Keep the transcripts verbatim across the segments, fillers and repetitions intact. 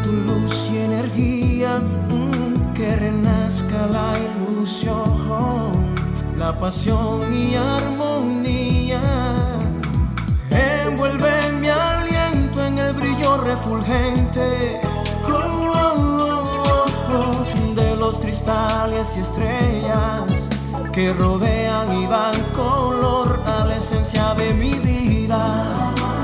tu luz y energía, mm, que renazca la ilusión, la pasión y armonía. Envuelve mi aliento en el brillo refulgente oh, oh, oh, oh, de los cristales y estrellas que rodean y dan color a la esencia de mi vida.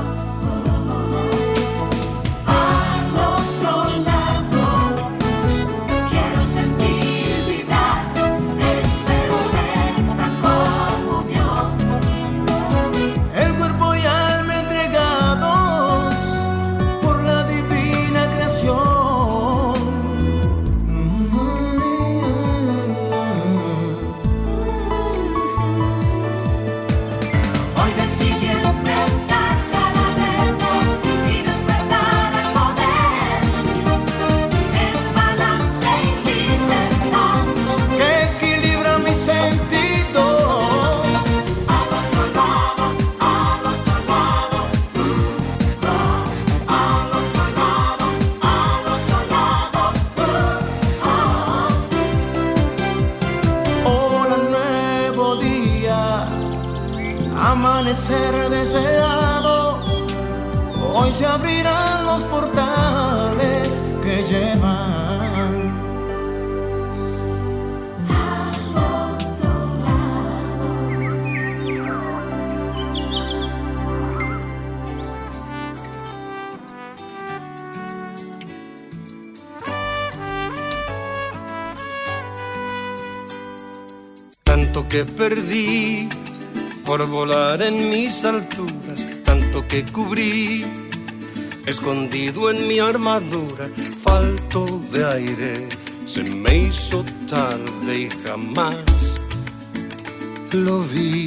Amanecer deseado, hoy se abrirán los portales que llevan al otro lado. Tanto que perdí por volar en mis alturas, tanto que cubrí, escondido en mi armadura, falto de aire, se me hizo tarde y jamás lo vi.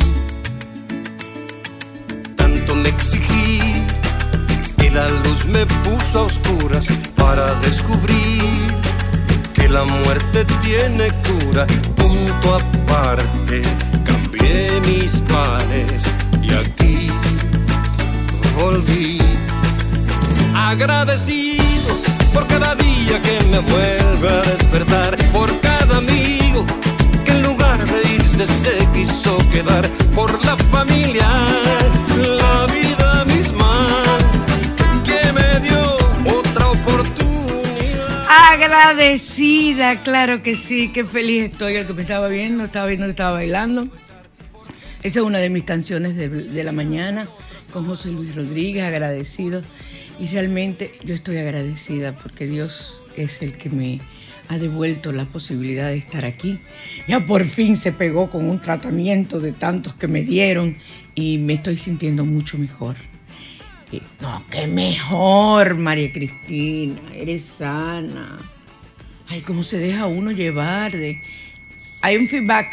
Tanto me exigí y la luz me puso a oscuras para descubrir que la muerte tiene cura, punto aparte. Cambié mis planes y aquí volví. Agradecido por cada día que me vuelve a despertar, por cada amigo que en lugar de irse se quiso quedar, por la familia, la vida misma que me dio otra oportunidad. Agradecida, claro que sí, qué feliz estoy. El que me estaba viendo, estaba viendo que estaba bailando. Esa es una de mis canciones de, de la mañana con José Luis Rodríguez, agradecido. Y realmente yo estoy agradecida porque Dios es el que me ha devuelto la posibilidad de estar aquí. Ya por fin se pegó con un tratamiento de tantos que me dieron y me estoy sintiendo mucho mejor. Y, no, qué mejor, María Cristina, eres sana. Ay, cómo se deja uno llevar de... Hay un feedback.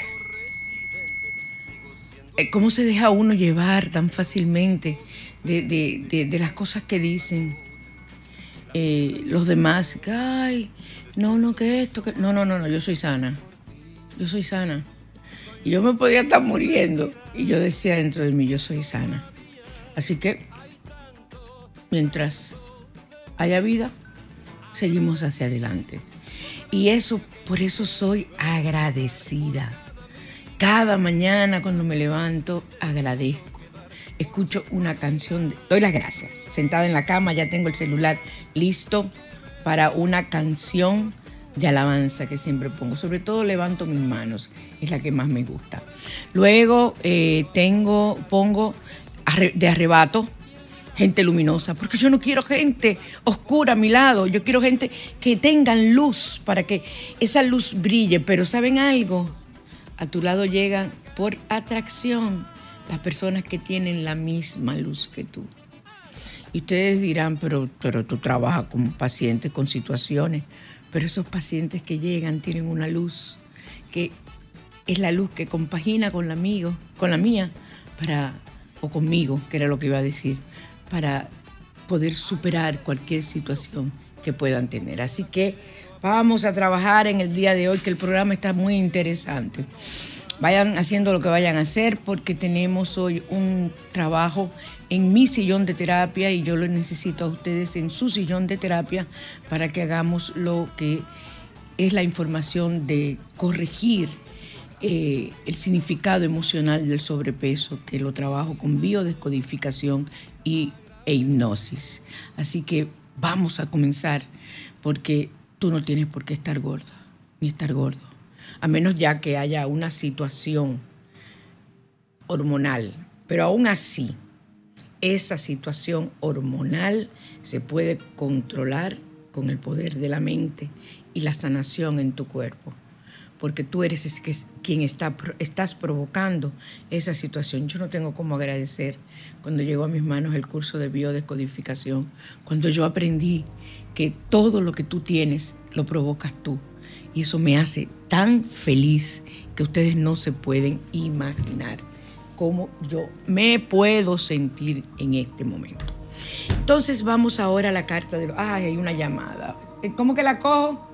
¿Cómo se deja uno llevar tan fácilmente de, de, de, de las cosas que dicen eh, los demás? Ay, no, no, que esto, que... No, no, no, no, yo soy sana. Yo soy sana. Y yo me podía estar muriendo. Y yo decía dentro de mí, yo soy sana. Así que, mientras haya vida, seguimos hacia adelante. Y eso, por eso soy agradecida. Cada mañana cuando me levanto, agradezco. Escucho una canción, de, doy las gracias. Sentada en la cama, ya tengo el celular listo para una canción de alabanza que siempre pongo. Sobre todo levanto mis manos, es la que más me gusta. Luego eh, tengo, pongo arre, de arrebato, gente luminosa, porque yo no quiero gente oscura a mi lado. Yo quiero gente que tengan luz para que esa luz brille. Pero ¿saben algo? A tu lado llegan por atracción las personas que tienen la misma luz que tú. Y ustedes dirán, pero, pero tú trabajas con pacientes, con situaciones. Pero esos pacientes que llegan tienen una luz que es la luz que compagina con la, amigo, con la mía, para, o conmigo, que era lo que iba a decir, para poder superar cualquier situación que puedan tener. Así que vamos a trabajar en el día de hoy, que el programa está muy interesante. Vayan haciendo lo que vayan a hacer porque tenemos hoy un trabajo en mi sillón de terapia y yo lo necesito a ustedes en su sillón de terapia para que hagamos lo que es la información de corregir eh, el significado emocional del sobrepeso, que lo trabajo con biodescodificación y, e hipnosis. Así que vamos a comenzar porque tú no tienes por qué estar gorda ni estar gordo, a menos ya que haya una situación hormonal. Pero aún así, esa situación hormonal se puede controlar con el poder de la mente y la sanación en tu cuerpo, porque tú eres es que, quien está, estás provocando esa situación. Yo no tengo cómo agradecer cuando llegó a mis manos el curso de biodescodificación, cuando yo aprendí que todo lo que tú tienes lo provocas tú. Y eso me hace tan feliz que ustedes no se pueden imaginar cómo yo me puedo sentir en este momento. Entonces vamos ahora a la carta de los... ¡Ay, hay una llamada! ¿Cómo que la cojo?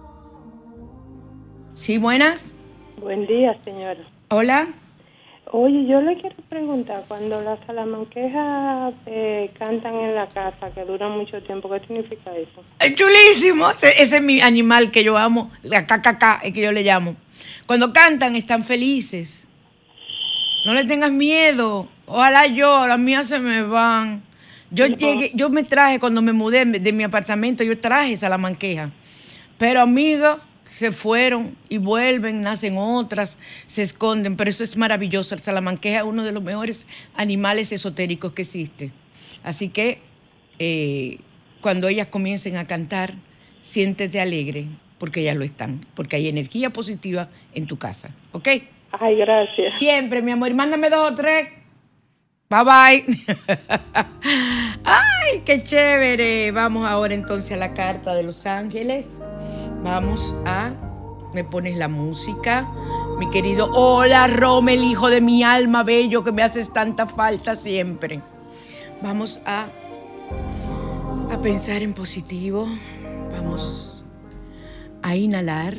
¿Sí, buenas? Buen día, señora. Hola. Oye, yo le quiero preguntar, cuando las salamanquejas eh, cantan en la casa, que duran mucho tiempo, ¿qué significa eso? Es chulísimo. Ese, ese es mi animal que yo amo, la cacaca, es que yo le llamo. Cuando cantan están felices. No le tengas miedo. Ojalá yo, las mías se me van. Yo no. llegué, yo me traje, cuando me mudé de mi apartamento, yo traje salamanqueja. Pero, amiga, se fueron y vuelven, nacen otras, se esconden, pero eso es maravilloso. El salamanqueja es uno de los mejores animales esotéricos que existe. Así que eh, cuando ellas comiencen a cantar, siéntete alegre, porque ellas lo están, porque hay energía positiva en tu casa, ¿ok? Ay, gracias. Siempre, mi amor, y mándame dos o tres. Bye, bye. Ay, qué chévere. Vamos ahora entonces a la carta de los ángeles. Vamos a... Me pones la música. Mi querido, hola, Rommel, hijo de mi alma bello, que me haces tanta falta siempre. Vamos a... A pensar en positivo. Vamos a inhalar.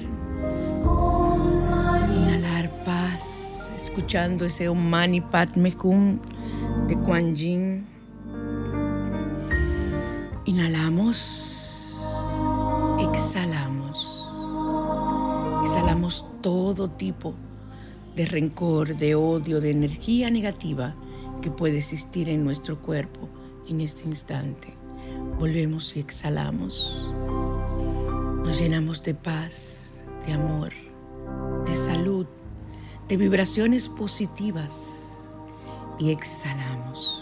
Inhalar paz. Escuchando ese Om Mani Padme Hum de Kuan Yin. Inhalamos. Exhalamos. Exhalamos todo tipo de rencor, de odio, de energía negativa que puede existir en nuestro cuerpo en este instante. Volvemos y exhalamos. Nos llenamos de paz, de amor, de salud, de vibraciones positivas y exhalamos.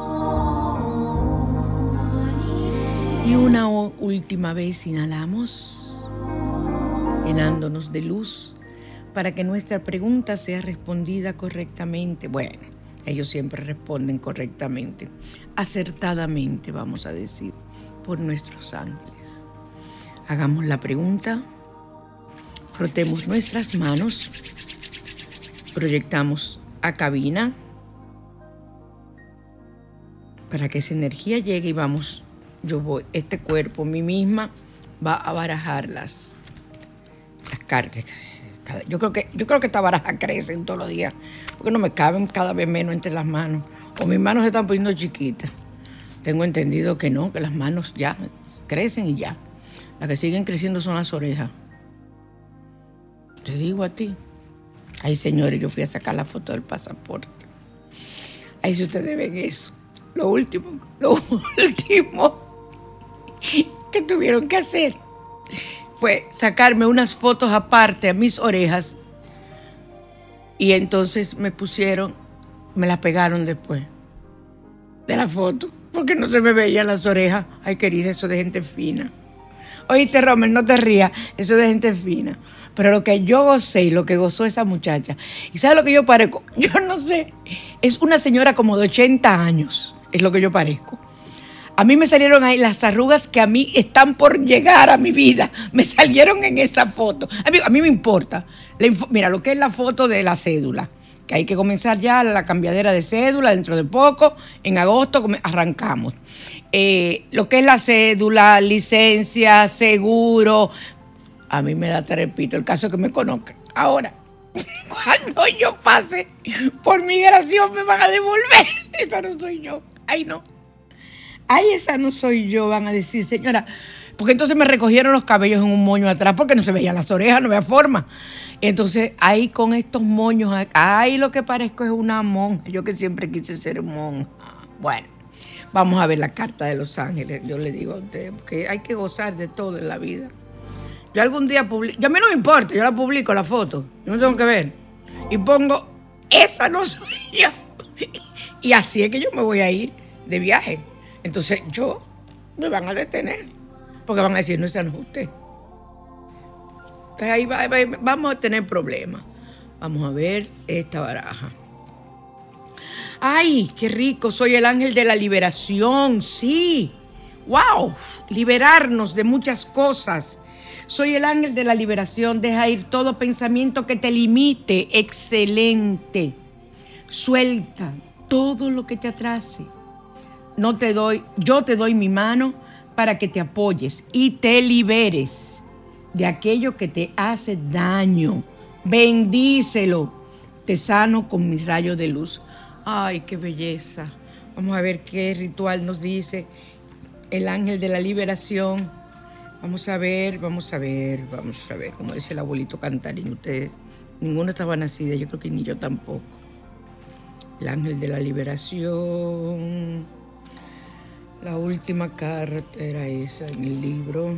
Y una última vez inhalamos, llenándonos de luz para que nuestra pregunta sea respondida correctamente. Bueno, ellos siempre responden correctamente, acertadamente, vamos a decir, por nuestros ángeles. Hagamos la pregunta, frotemos nuestras manos, proyectamos a cabina para que esa energía llegue y vamos, yo voy, este cuerpo, mí misma, va a barajar las, las cartas. Yo creo que, yo creo que esta baraja crece todos los días, porque no me caben cada vez menos entre las manos, o mis manos se están poniendo chiquitas. Tengo entendido que no, que las manos ya crecen y ya. Las que siguen creciendo son las orejas. Te digo a ti. Ay, señores, yo fui a sacar la foto del pasaporte. Ahí si ustedes ven eso. Lo último, lo último que tuvieron que hacer fue sacarme unas fotos aparte a mis orejas y entonces me pusieron, me las pegaron después de la foto, porque no se me veían las orejas. Ay, querida, eso de gente fina. Oíste, Rommel, no te rías, eso de gente fina. Pero lo que yo gocé y lo que gozó esa muchacha, ¿y sabes lo que yo parezco? Yo no sé, es una señora como de ochenta años, es lo que yo parezco. A mí me salieron ahí las arrugas que a mí están por llegar a mi vida. Me salieron en esa foto. A mí, a mí me importa. La info, mira, lo que es la foto de la cédula, que hay que comenzar ya la cambiadera de cédula dentro de poco. En agosto arrancamos. Eh, lo que es la cédula, licencia, seguro. A mí me da, te repito, el caso que me conozcan. Ahora, Cuando yo pase por migración me van a devolver. Esa no soy yo. Ay, no. Ay, esa no soy yo, van a decir, señora. Porque entonces me recogieron los cabellos en un moño atrás porque no se veían las orejas, no había forma. Entonces, ahí con estos moños, ay, lo que parezco es una monja. Yo que siempre quise ser monja. Bueno, vamos a ver la carta de los ángeles. Yo le digo a usted, porque hay que gozar de todo en la vida. Yo algún día publico, yo a mí no me importa, yo la publico, la foto. Yo no tengo que ver. Y pongo, esa no soy yo. Y así es que yo me voy a ir de viaje. Entonces, yo, me van a detener. Porque van a decir, no, esa no es usted. Entonces ahí va, va, vamos a tener problemas. Vamos a ver esta baraja. ¡Ay, qué rico! Soy el ángel de la liberación, sí. ¡Wow! Liberarnos de muchas cosas. Soy el ángel de la liberación. Deja ir todo pensamiento que te limite. Excelente. Suelta todo lo que te atrase. No te doy, yo te doy mi mano para que te apoyes y te liberes de aquello que te hace daño. Bendícelo. Te sano con mi rayo de luz. Ay, qué belleza. Vamos a ver qué ritual nos dice el ángel de la liberación. Vamos a ver, vamos a ver, vamos a ver. Como dice el abuelito Cantarín, ustedes, ninguno estaba nacida, yo creo que ni yo tampoco. El ángel de la liberación. La última carta era esa en el libro.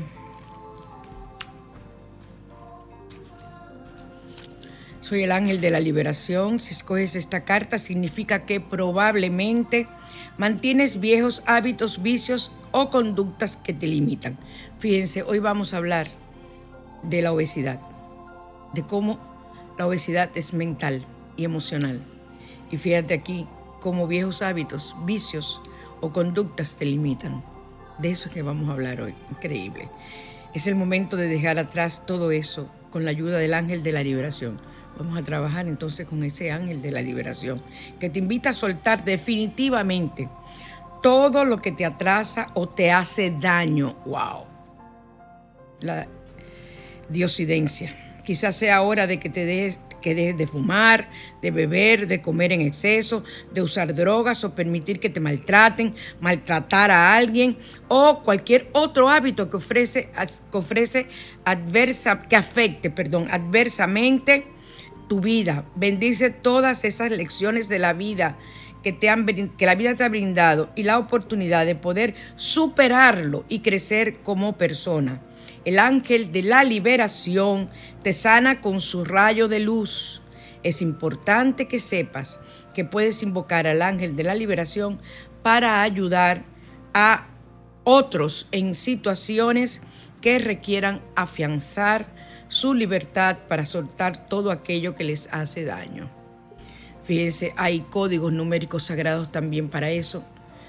Soy el ángel de la liberación. Si escoges esta carta, significa que probablemente mantienes viejos hábitos, vicios o conductas que te limitan. Fíjense, hoy vamos a hablar de la obesidad, de cómo la obesidad es mental y emocional. Y fíjate aquí, cómo viejos hábitos, vicios o conductas te limitan. De eso es que vamos a hablar hoy. Increíble. Es el momento de dejar atrás todo eso con la ayuda del ángel de la liberación. Vamos a trabajar entonces con ese ángel de la liberación que te invita a soltar definitivamente todo lo que te atrasa o te hace daño. ¡Wow! La diosidencia. Quizás sea hora de que te dejes que dejes de fumar, de beber, de comer en exceso, de usar drogas o permitir que te maltraten, maltratar a alguien o cualquier otro hábito que ofrece, que ofrece adversa, que afecte, perdón, adversamente tu vida. Bendice todas esas lecciones de la vida que, te han, que la vida te ha brindado y la oportunidad de poder superarlo y crecer como persona. El ángel de la liberación te sana con su rayo de luz. Es importante que sepas que puedes invocar al ángel de la liberación para ayudar a otros en situaciones que requieran afianzar su libertad para soltar todo aquello que les hace daño. Fíjense, hay códigos numéricos sagrados también para eso.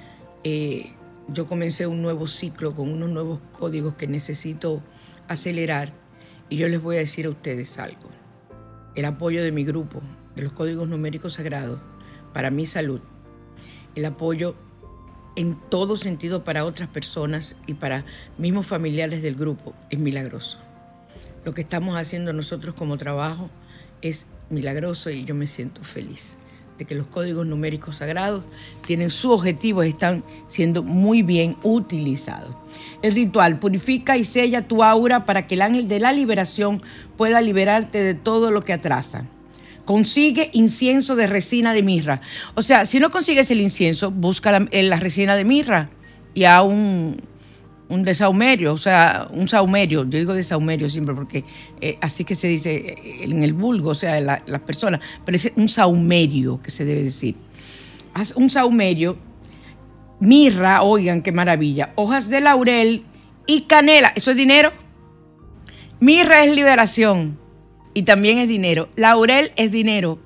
Eh, Yo comencé un nuevo ciclo con unos nuevos códigos que necesito acelerar y yo les voy a decir a ustedes algo. El apoyo de mi grupo, de los códigos numéricos sagrados, para mi salud, el apoyo en todo sentido para otras personas y para mismos familiares del grupo es milagroso. Lo que estamos haciendo nosotros como trabajo es milagroso y yo me siento feliz de que los códigos numéricos sagrados tienen su objetivo y están siendo muy bien utilizados. El ritual purifica y sella tu aura para que el ángel de la liberación pueda liberarte de todo lo que atrasa. Consigue incienso de resina de mirra. O sea, si no consigues el incienso, busca la, la resina de mirra y a un... un de saumerio, o sea, un saumerio, yo digo de saumerio siempre porque eh, así que se dice en el vulgo, o sea, las la personas, pero es un saumerio que se debe decir. Haz un saumerio, mirra, oigan qué maravilla, hojas de laurel y canela, ¿eso es dinero? Mirra es liberación y también es dinero, laurel es dinero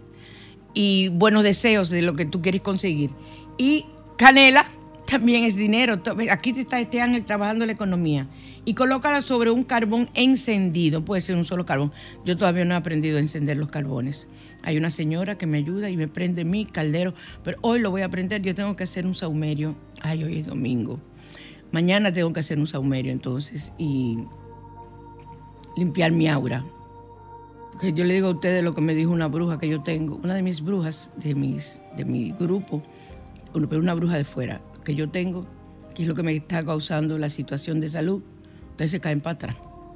y buenos deseos de lo que tú quieres conseguir y canela también es dinero. Aquí está este ángel trabajando la economía. Y colócala sobre un carbón encendido. Puede ser un solo carbón. Yo todavía no he aprendido a encender los carbones. Hay una señora que me ayuda y me prende mi caldero. Pero hoy lo voy a aprender. Yo tengo que hacer un saumerio. Ay, hoy es domingo. Mañana tengo que hacer un saumerio entonces. Y limpiar mi aura. que yo le digo a ustedes lo que me dijo una bruja que yo tengo, una de mis brujas de, mis, de mi grupo, pero una bruja de fuera que yo tengo, que es lo que me está causando la situación de salud. Ustedes se caen para atrás.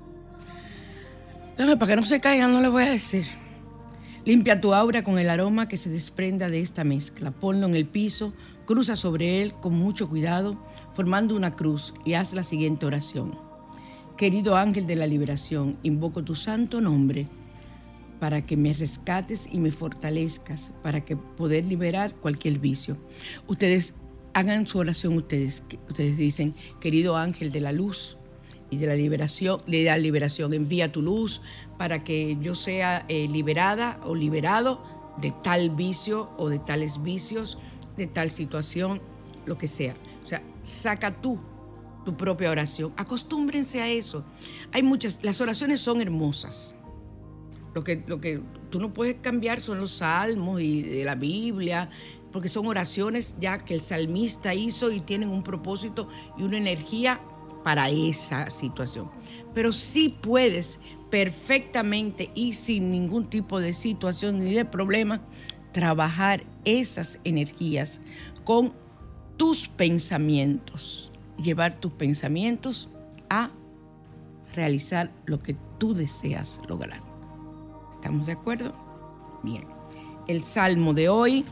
Entonces, para que no se caigan, no les voy a decir. Limpia tu aura con el aroma que se desprenda de esta mezcla. Ponlo en el piso, cruza sobre él con mucho cuidado, formando una cruz, y haz la siguiente oración. Querido ángel de la liberación, invoco tu santo nombre para que me rescates y me fortalezcas, para que poder liberar cualquier vicio. Ustedes hagan su oración, ustedes, ustedes dicen, querido ángel de la luz y de la liberación, de la liberación, envía tu luz para que yo sea eh, liberada o liberado de tal vicio o de tales vicios, de tal situación, lo que sea. O sea, saca tú tu propia oración. Acostúmbrense a eso. Hay muchas, las oraciones son hermosas. Lo que, lo que tú no puedes cambiar son los salmos y de la Biblia, porque son oraciones ya que el salmista hizo y tienen un propósito y una energía para esa situación. Pero sí puedes perfectamente y sin ningún tipo de situación ni de problema trabajar esas energías con tus pensamientos, llevar tus pensamientos a realizar lo que tú deseas lograr. ¿Estamos de acuerdo? Bien. El salmo de hoy,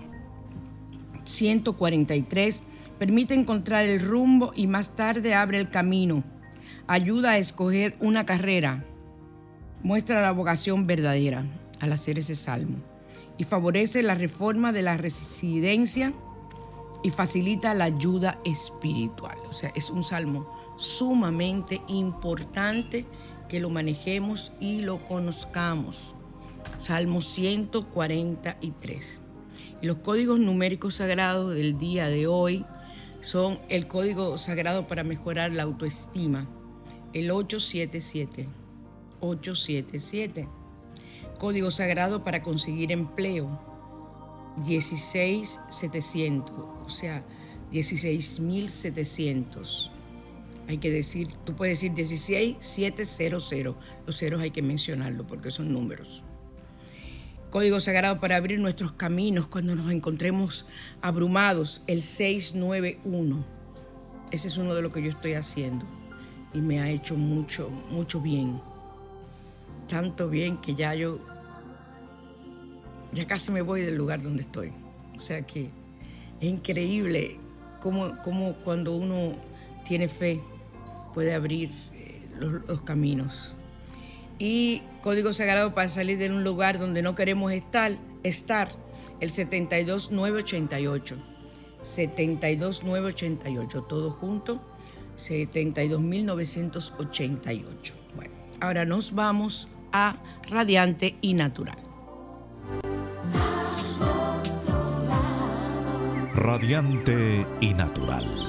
ciento cuarenta y tres, permite encontrar el rumbo y más tarde abre el camino. Ayuda a escoger una carrera. Muestra la vocación verdadera al hacer ese salmo. Y favorece la reforma de la residencia y facilita la ayuda espiritual. O sea, es un salmo sumamente importante que lo manejemos y lo conozcamos. Salmo ciento cuarenta y tres. Y los códigos numéricos sagrados del día de hoy son el código sagrado para mejorar la autoestima, el ocho siete siete. ocho siete siete. Código sagrado para conseguir empleo, dieciséis mil setecientos, o sea, dieciséis mil setecientos. Hay que decir, tú puedes decir dieciséis mil setecientos. Los ceros hay que mencionarlo porque son números. Código sagrado para abrir nuestros caminos cuando nos encontremos abrumados, el seiscientos noventa y uno. Ese es uno de los que yo estoy haciendo y me ha hecho mucho, mucho bien. Tanto bien que ya yo, ya casi me voy del lugar donde estoy. O sea que es increíble cómo, cómo cuando uno tiene fe puede abrir eh, los, los caminos. Y código sagrado para salir de un lugar donde no queremos estar, estar el setenta y dos mil novecientos ochenta y ocho. setenta y dos mil novecientos ochenta y ocho, todo junto, setenta y dos mil novecientos ochenta y ocho. Bueno, ahora nos vamos a Radiante y Natural. Radiante y Natural.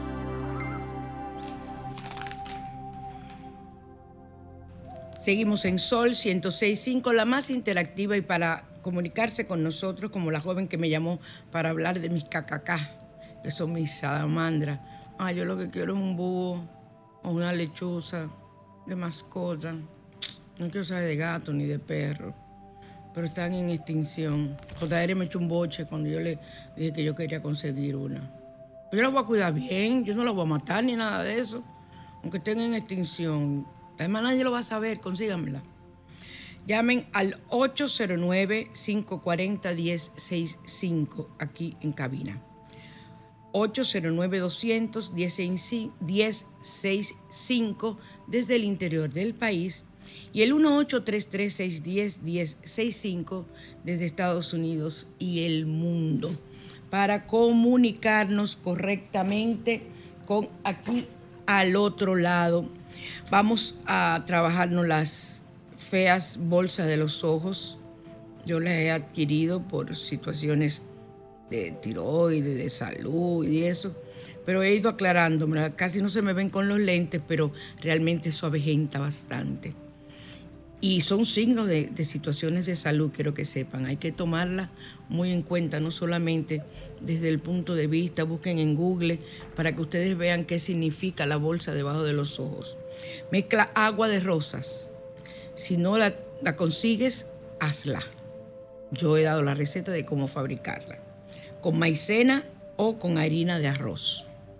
Seguimos en Sol ciento seis punto cinco, la más interactiva, y para comunicarse con nosotros, como la joven que me llamó para hablar de mis cacacá, que son mis salamandras. Ah, yo lo que quiero es un búho o una lechuza de mascota. No quiero saber de gato ni de perro, pero están en extinción. J R me echó un boche cuando yo le dije que yo quería conseguir una. Pero yo la voy a cuidar bien, yo no la voy a matar ni nada de eso, aunque estén en extinción. Además, nadie lo va a saber, consíganmela. Llamen al ocho cero nueve, cinco cuatro cero, uno cero seis cinco aquí en cabina. ocho cero nueve, doscientos, diez sesenta y cinco desde el interior del país y el uno ocho tres tres, seis uno cero, uno cero seis cinco desde Estados Unidos y el mundo para comunicarnos correctamente con aquí al otro lado. Vamos a trabajarnos las feas bolsas de los ojos. Yo las he adquirido por situaciones de tiroides, de salud y eso, pero he ido aclarándomela. Casi no se me ven con los lentes, pero realmente eso avejenta bastante. Y son signos de, de situaciones de salud, quiero que sepan. Hay que tomarla muy en cuenta, no solamente desde el punto de vista, busquen en Google para que ustedes vean qué significa la bolsa debajo de los ojos. Mezcla agua de rosas. Si no la, la consigues, hazla. Yo he dado la receta de cómo fabricarla. Con maicena o con harina de arroz.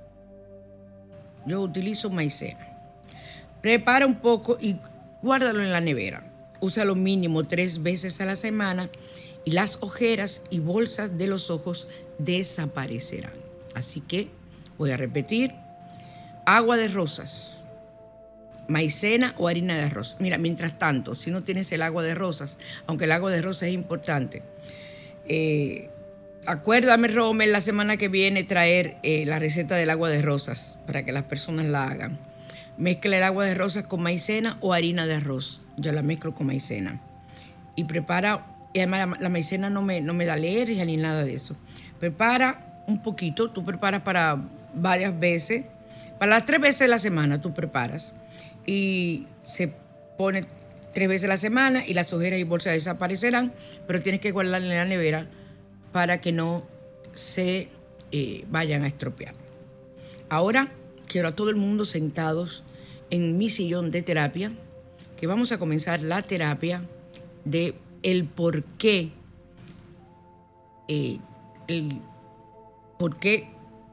Yo utilizo maicena. Prepara un poco y guárdalo en la nevera. Usa lo mínimo tres veces a la semana y las ojeras y bolsas de los ojos desaparecerán. Así que voy a repetir. Agua de rosas, maicena o harina de arroz. Mira, mientras tanto, si no tienes el agua de rosas, aunque el agua de rosas es importante, eh, acuérdame, Rommel, la semana que viene traer eh, la receta del agua de rosas para que las personas la hagan. Mezcla el agua de rosas con maicena o harina de arroz. Yo la mezclo con maicena. Y prepara, y además la, la maicena no me, no me da alergia ni nada de eso. Prepara un poquito, tú preparas para varias veces. Para las tres veces a la semana tú preparas. Y se pone tres veces a la semana y las ojeras y bolsas desaparecerán, pero tienes que guardarla en la nevera para que no se eh, vayan a estropear. Ahora quiero a todo el mundo sentados en mi sillón de terapia, que vamos a comenzar la terapia de el por qué, eh, el por qué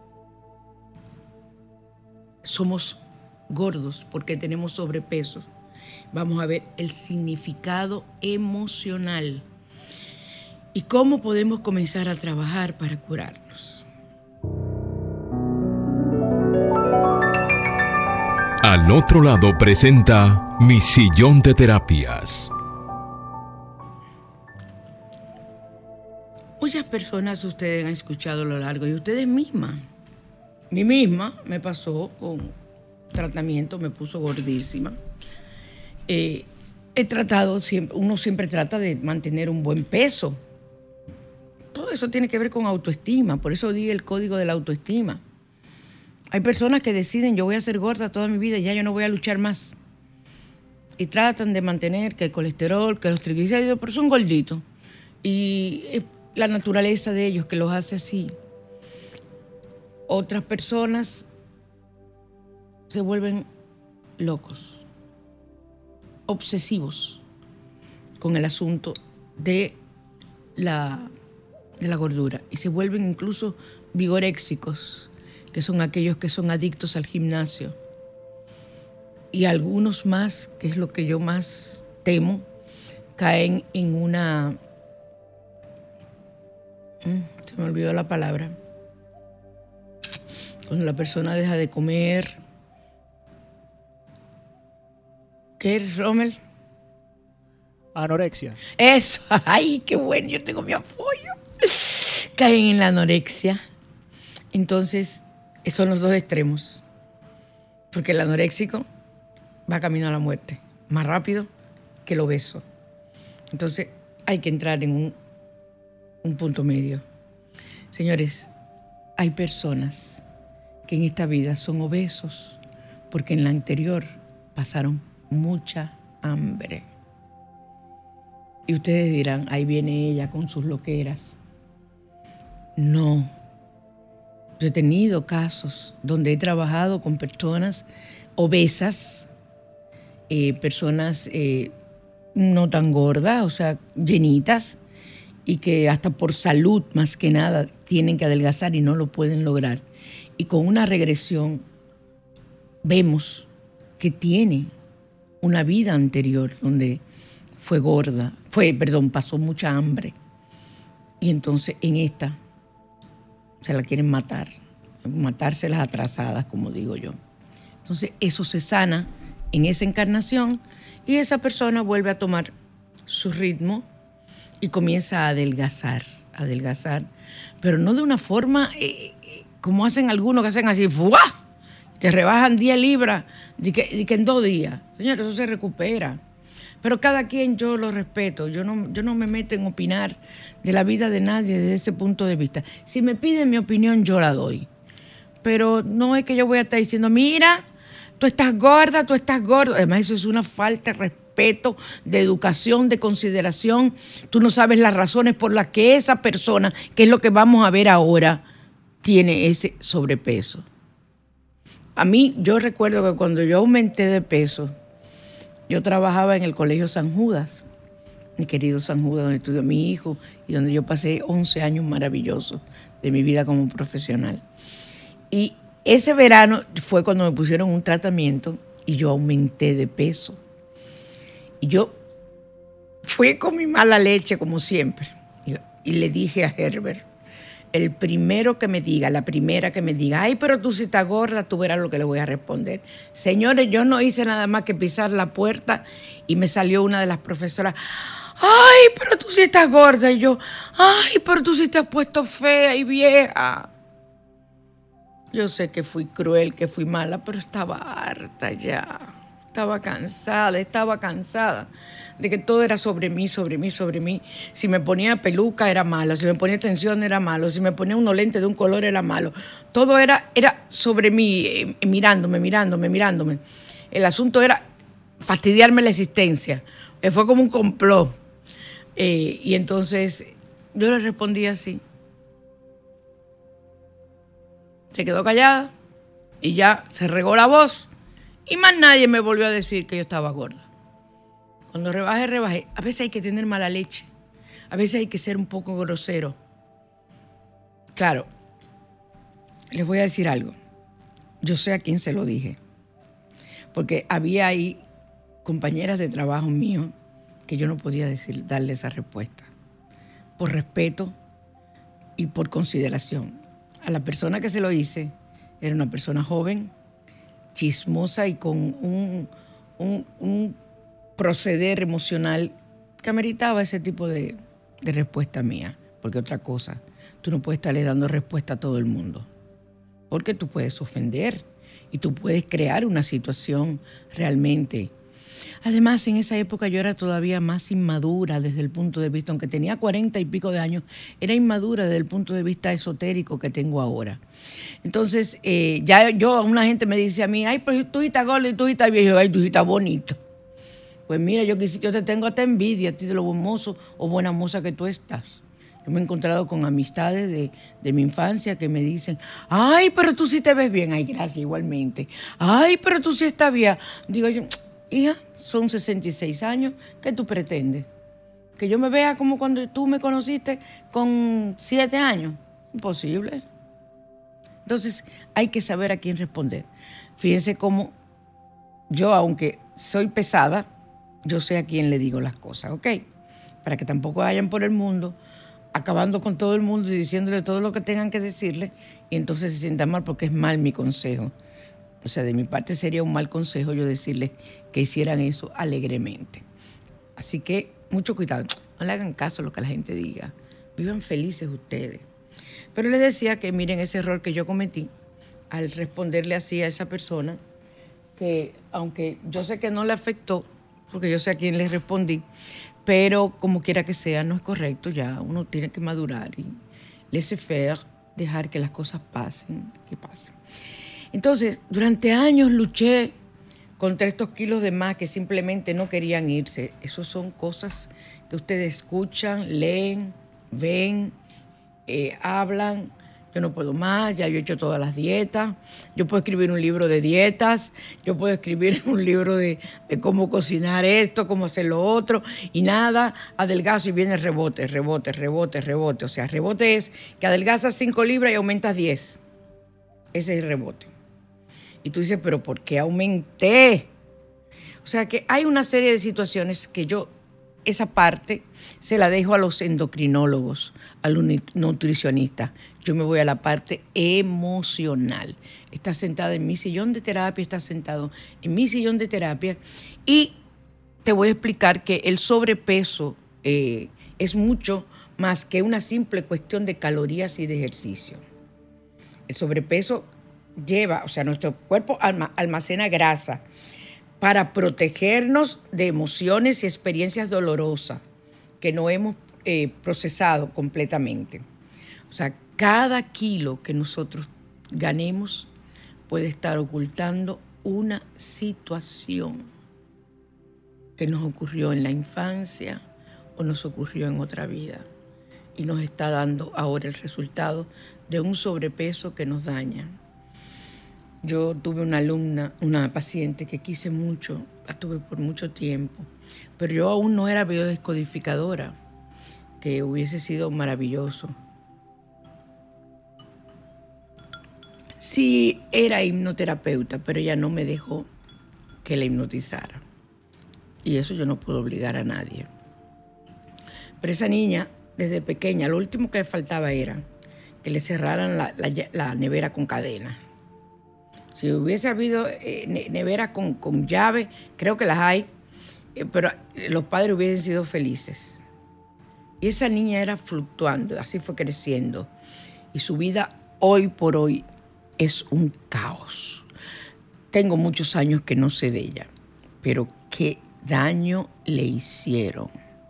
somos gordos, porque tenemos sobrepeso. Vamos a ver el significado emocional y cómo podemos comenzar a trabajar para curarnos. Al otro lado presenta Mi Sillón de Terapias. Muchas personas ustedes han escuchado a lo largo y ustedes mismas. Mí misma me pasó con tratamiento, me puso gordísima. Eh, he tratado, siempre, uno siempre trata de mantener un buen peso. Todo eso tiene que ver con autoestima, por eso di el código de la autoestima. Hay personas que deciden, yo voy a ser gorda toda mi vida y ya yo no voy a luchar más. Y tratan de mantener que el colesterol, que los triglicéridos, pero son gorditos. Y es la naturaleza de ellos que los hace así. Otras personas se vuelven locos, obsesivos con el asunto de la, de la gordura y se vuelven incluso vigoréxicos, que son aquellos que son adictos al gimnasio. Y algunos más, que es lo que yo más temo, caen en una... Se me olvidó la palabra. Cuando la persona deja de comer. ¿Qué es, Rommel? Anorexia. Eso, ay, qué bueno, yo tengo mi apoyo. Caen en la anorexia. Entonces, son los dos extremos. Porque el anoréxico va camino a la muerte, más rápido que el obeso. Entonces, hay que entrar en un, un punto medio. Señores, hay personas que en esta vida son obesos porque en la anterior pasaron mucha hambre. Y ustedes dirán, ahí viene ella con sus loqueras. No. Yo he tenido casos donde he trabajado con personas obesas, eh, personas eh, no tan gordas, o sea, llenitas, y que hasta por salud, más que nada, tienen que adelgazar y no lo pueden lograr. Y con una regresión vemos que tiene una vida anterior donde fue gorda, fue, perdón, pasó mucha hambre. Y entonces en esta se la quieren matar, matarse las atrasadas, como digo yo. Entonces eso se sana en esa encarnación y esa persona vuelve a tomar su ritmo y comienza a adelgazar, adelgazar, pero no de una forma eh, como hacen algunos que hacen así, ¡fuá! Te rebajan diez libras de que, de que en dos días. Señor, eso se recupera. Pero cada quien yo lo respeto. Yo no, yo no me meto en opinar de la vida de nadie desde ese punto de vista. Si me piden mi opinión, yo la doy. Pero no es que yo voy a estar diciendo, mira, tú estás gorda, tú estás gordo. Además, eso es una falta de respeto, de educación, de consideración. Tú no sabes las razones por las que esa persona, que es lo que vamos a ver ahora, tiene ese sobrepeso. A mí, yo recuerdo que cuando yo aumenté de peso, yo trabajaba en el Colegio San Judas mi querido San Judas, donde estudió mi hijo y donde yo pasé once años maravillosos de mi vida como profesional. Y ese verano fue cuando me pusieron un tratamiento y yo aumenté de peso. Y yo fui con mi mala leche, como siempre, y, y le dije a Herbert, el primero que me diga, la primera que me diga, ay, pero tú si estás gorda, tú verás lo que le voy a responder. Señores, yo no hice nada más que pisar la puerta y me salió una de las profesoras, ay, pero tú sí estás gorda. Y yo, ay, pero tú sí te has puesto fea y vieja. Yo sé que fui cruel, que fui mala, pero estaba harta ya. Estaba cansada, estaba cansada de que todo era sobre mí, sobre mí, sobre mí. Si me ponía peluca era malo, si me ponía tensión era malo, si me ponía unos lentes de un color era malo. Todo era, era sobre mí, eh, mirándome, mirándome, mirándome. El asunto era fastidiarme la existencia. Eh, fue como un complot. Eh, y entonces yo le respondí así. Se quedó callada y ya se regó la voz. Y más nadie me volvió a decir que yo estaba gorda. Cuando rebajé, rebajé. A veces hay que tener mala leche. A veces hay que ser un poco grosero. Claro, les voy a decir algo. Yo sé a quién se lo dije. Porque había ahí compañeras de trabajo mío que yo no podía decir, darle esa respuesta. Por respeto y por consideración. A la persona que se lo hice era una persona joven, chismosa y con un, un, un proceder emocional que ameritaba ese tipo de, de respuesta mía. Porque otra cosa, tú no puedes estarle dando respuesta a todo el mundo. Porque tú puedes ofender y tú puedes crear una situación realmente. Además, en esa época yo era todavía más inmadura desde el punto de vista, aunque tenía cuarenta y pico de años, era inmadura desde el punto de vista esotérico que tengo ahora. Entonces, eh, ya yo, una gente me dice a mí, ay, pero tú estás gordo y tú estás viejo, ay, tú estás bonito. Pues mira, yo, yo te tengo hasta envidia a ti de lo buen mozo o buena moza que tú estás. Yo me he encontrado con amistades de, de mi infancia que me dicen, ay, pero tú sí te ves bien. Ay, gracias, igualmente. Ay, pero tú sí estás bien. Digo yo, hija, son sesenta y seis años, ¿qué tú pretendes? ¿Que yo me vea como cuando tú me conociste con siete años? Imposible. Entonces, hay que saber a quién responder. Fíjense cómo yo, aunque soy pesada, yo sé a quién le digo las cosas, ¿ok? Para que tampoco vayan por el mundo acabando con todo el mundo y diciéndole todo lo que tengan que decirle y entonces se sientan mal porque es mal mi consejo. O sea, de mi parte sería un mal consejo yo decirles que hicieran eso alegremente. Así que mucho cuidado, no le hagan caso a lo que la gente diga. Vivan felices ustedes. Pero les decía que miren ese error que yo cometí al responderle así a esa persona, que aunque yo sé que no le afectó, porque yo sé a quién le respondí, pero como quiera que sea, no es correcto ya. Uno tiene que madurar y laisser faire, dejar que las cosas pasen, que pasen. Entonces, durante años luché contra estos kilos de más que simplemente no querían irse. Esas son cosas que ustedes escuchan, leen, ven, eh, hablan. Yo no puedo más, ya yo he hecho todas las dietas. Yo puedo escribir un libro de dietas, yo puedo escribir un libro de, de cómo cocinar esto, cómo hacer lo otro, y nada, adelgazo y viene rebote, rebote, rebote, rebote. O sea, rebote es que adelgazas cinco libras y aumentas diez. Ese es el rebote. Y tú dices, ¿pero por qué aumenté? O sea, que hay una serie de situaciones que yo, esa parte, se la dejo a los endocrinólogos, a los nutricionistas. Yo me voy a la parte emocional. Estás sentada en mi sillón de terapia, estás sentado en mi sillón de terapia y te voy a explicar que el sobrepeso eh, es mucho más que una simple cuestión de calorías y de ejercicio. El sobrepeso lleva, o sea, nuestro cuerpo almacena grasa para protegernos de emociones y experiencias dolorosas que no hemos eh, procesado completamente. O sea, cada kilo que nosotros ganemos puede estar ocultando una situación que nos ocurrió en la infancia o nos ocurrió en otra vida y nos está dando ahora el resultado de un sobrepeso que nos daña. Yo tuve una alumna, una paciente que quise mucho, la tuve por mucho tiempo, pero yo aún no era biodescodificadora, que hubiese sido maravilloso. Sí, era hipnoterapeuta, pero ella no me dejó que la hipnotizara. Y eso yo no puedo obligar a nadie. Pero esa niña, desde pequeña, lo último que le faltaba era que le cerraran la, la, la nevera con cadena. Si hubiese habido eh, neveras con, con llave, creo que las hay, eh, pero los padres hubiesen sido felices. Y esa niña era fluctuando, así fue creciendo. Y su vida hoy por hoy es un caos. Tengo muchos años que no sé de ella, pero qué daño le hicieron.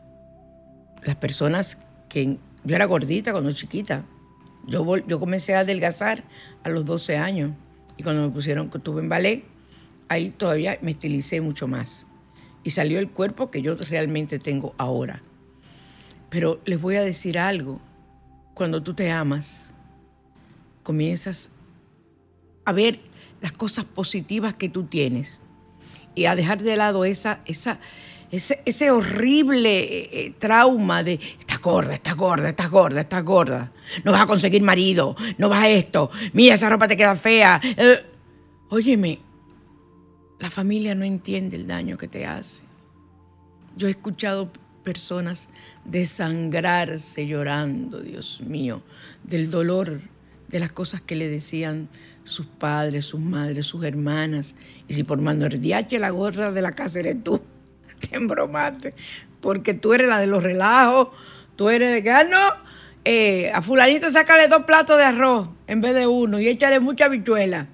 Las personas que... Yo era gordita cuando chiquita. Yo, yo comencé a adelgazar a los doce años. Y cuando me pusieron que estuve en ballet, ahí todavía me estilicé mucho más. Y salió el cuerpo que yo realmente tengo ahora. Pero les voy a decir algo. Cuando tú te amas, comienzas a ver las cosas positivas que tú tienes y a dejar de lado esa, esa, ese, ese horrible eh, trauma de estás gorda, estás gorda, estás gorda, estás gorda. No vas a conseguir marido, no vas a esto. Mira, esa ropa te queda fea. Eh, óyeme, la familia no entiende el daño que te hace. Yo he escuchado personas desangrarse llorando, Dios mío, del dolor de las cosas que le decían sus padres, sus madres, sus hermanas. Y si por mandardiache la gorda de la casa eres tú, te embromaste, porque tú eres la de los relajos, tú eres de que, ah, no, eh, a fulanito sácale dos platos de arroz en vez de uno y échale mucha habichuela.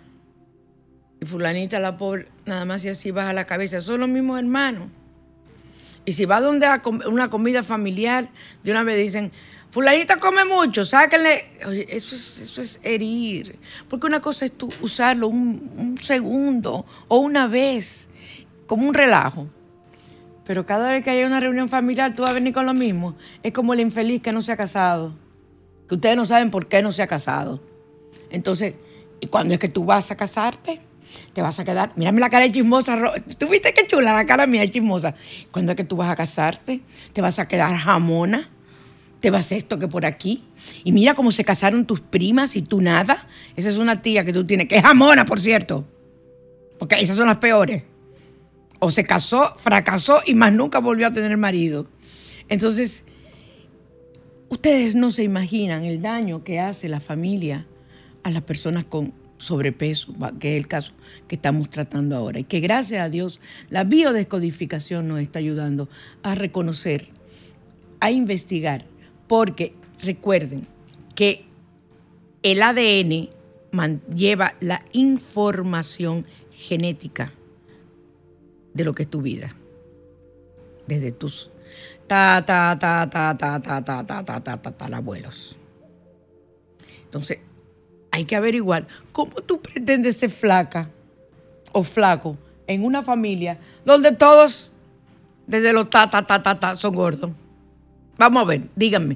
Y fulanita, la pobre, nada más y así baja la cabeza. Son los mismos hermanos. Y si va donde a una comida familiar, de una vez dicen, fulanita come mucho, sáquenle. Oye, eso es, eso es herir. Porque una cosa es tú usarlo un, un segundo o una vez, como un relajo. Pero cada vez que haya una reunión familiar, tú vas a venir con lo mismo. Es como el infeliz que no se ha casado. Que ustedes no saben por qué no se ha casado. Entonces, ¿y cuándo es que tú vas a casarte? Te vas a quedar, mírame la cara de chismosa. ¿Tú viste qué chula la cara mía de chismosa? ¿Cuándo es que tú vas a casarte? ¿Te vas a quedar jamona? ¿Te vas esto que por aquí? Y mira cómo se casaron tus primas y tú nada. Esa es una tía que tú tienes, que es jamona, por cierto. Porque esas son las peores. O se casó, fracasó y más nunca volvió a tener marido. Entonces, ustedes no se imaginan el daño que hace la familia a las personas con sobrepeso, que es el caso que estamos tratando ahora. Y que gracias a Dios la biodescodificación nos está ayudando a reconocer, a investigar, porque recuerden que el A D N man, lleva la información genética de lo que es tu vida. Desde tus ta, ta, ta, ta, ta, ta, ta, ta, ta, ta, ta, ta, abuelos. Entonces, hay que averiguar cómo tú pretendes ser flaca o flaco en una familia donde todos, desde los ta, ta, ta, ta, ta, son gordos. Vamos a ver, díganme.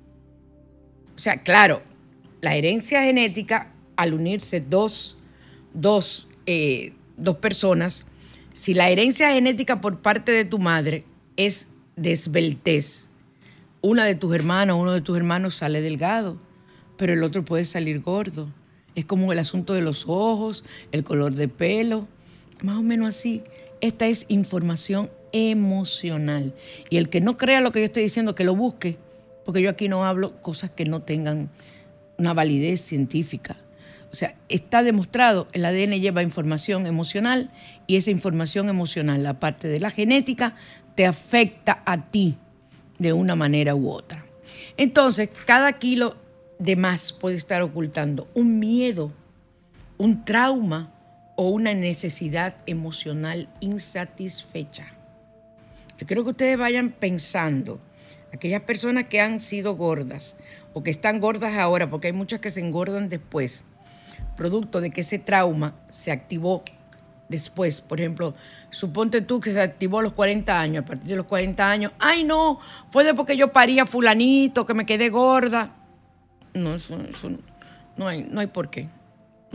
O sea, claro, la herencia genética, al unirse dos, dos, eh, dos personas, si la herencia genética por parte de tu madre es de esbeltez, una de tus hermanas, uno de tus hermanos sale delgado, pero el otro puede salir gordo. Es como el asunto de los ojos, el color de pelo, más o menos así. Esta es información emocional. Y el que no crea lo que yo estoy diciendo, que lo busque, porque yo aquí no hablo cosas que no tengan una validez científica. O sea, está demostrado, el A D N lleva información emocional y esa información emocional, la parte de la genética, te afecta a ti de una manera u otra. Entonces, cada kilo de más puede estar ocultando un miedo, un trauma o una necesidad emocional insatisfecha. Yo quiero que ustedes vayan pensando, aquellas personas que han sido gordas o que están gordas ahora, porque hay muchas que se engordan después, producto de que ese trauma se activó después. Por ejemplo, suponte tú que se activó a los cuarenta años, a partir de los cuarenta años, ay no, fue de porque yo parí a fulanito, que me quedé gorda. No, eso, eso no hay, no hay por qué. No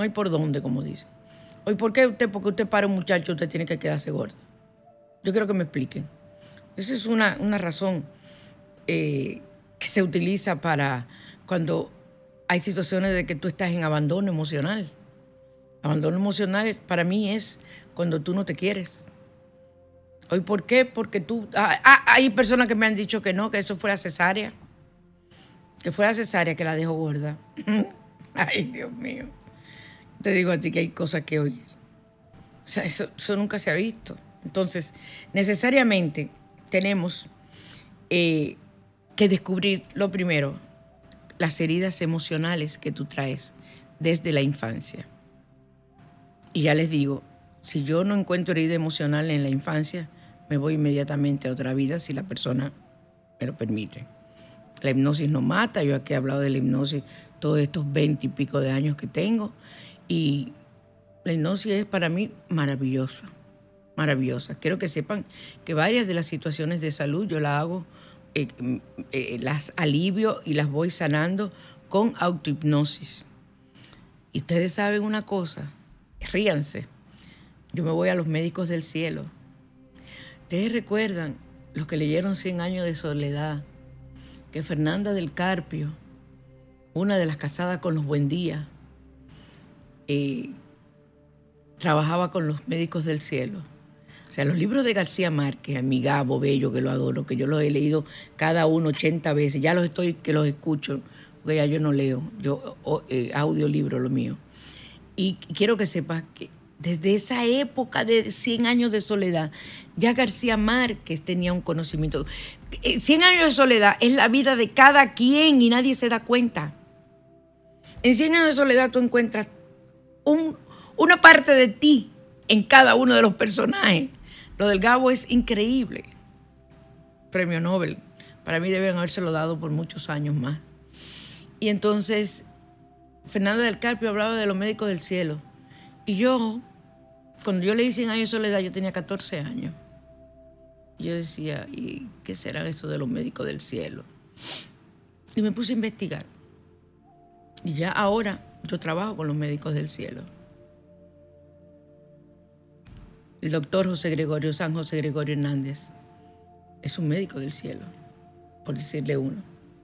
No hay por dónde, como dicen. Hoy, ¿por qué usted, porque usted para un muchacho, usted tiene que quedarse gordo? Yo quiero que me expliquen. Esa es una, una razón eh, que se utiliza para cuando hay situaciones de que tú estás en abandono emocional. Abandono emocional para mí es cuando tú no te quieres. Hoy, ¿por qué? Porque tú... Ah, ah, hay personas que me han dicho que no, que eso fue la cesárea. Que fue la cesárea que la dejó gorda. Ay, Dios mío. Te digo a ti que hay cosas que oye. O sea, eso, eso nunca se ha visto. Entonces, necesariamente tenemos eh, que descubrir, lo primero, las heridas emocionales que tú traes desde la infancia. Y ya les digo, si yo no encuentro herida emocional en la infancia, me voy inmediatamente a otra vida si la persona me lo permite. La hipnosis no mata. Yo aquí he hablado de la hipnosis todos estos veinte y pico de años que tengo. Y la hipnosis es para mí maravillosa, maravillosa. Quiero que sepan que varias de las situaciones de salud yo las hago, eh, eh, las alivio y las voy sanando con autohipnosis. Y ustedes saben una cosa, ríanse, yo me voy a los médicos del cielo. Ustedes recuerdan, los que leyeron Cien años de soledad, que Fernanda del Carpio, una de las casadas con los Buendía, eh, trabajaba con los médicos del cielo. O sea, los libros de García Márquez, a mi Gabo Bello, que lo adoro, que yo los he leído cada uno ochenta veces, ya los estoy, que los escucho, porque ya yo no leo, yo eh, audiolibro lo mío. Y quiero que sepas que desde esa época de Cien años de soledad, ya García Márquez tenía un conocimiento. Cien años de soledad es la vida de cada quien y nadie se da cuenta. En Cien años de soledad tú encuentras un, una parte de ti en cada uno de los personajes. Lo del Gabo es increíble. Premio Nobel. Para mí deben habérselo dado por muchos años más. Y entonces, Fernanda del Carpio hablaba de los médicos del cielo. Y yo, cuando yo leí Cien años de soledad, yo tenía catorce años. Yo decía, ¿y qué será eso de los médicos del cielo? Y me puse a investigar. Y ya ahora yo trabajo con los médicos del cielo. El doctor José Gregorio, San José Gregorio Hernández, es un médico del cielo, por decirle uno.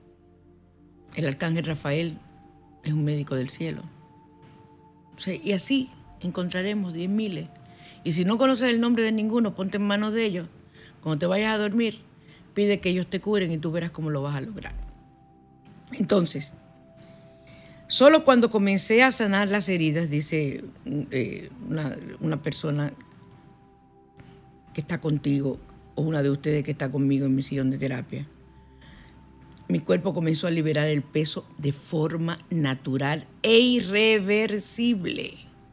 El arcángel Rafael es un médico del cielo. O sea, y así encontraremos diez miles. Y si no conoces el nombre de ninguno, ponte en manos de ellos. Cuando te vayas a dormir, pide que ellos te curen y tú verás cómo lo vas a lograr. Entonces, solo cuando comencé a sanar las heridas, dice eh, una, una persona que está contigo o una de ustedes que está conmigo en mi sillón de terapia, mi cuerpo comenzó a liberar el peso de forma natural e irreversible.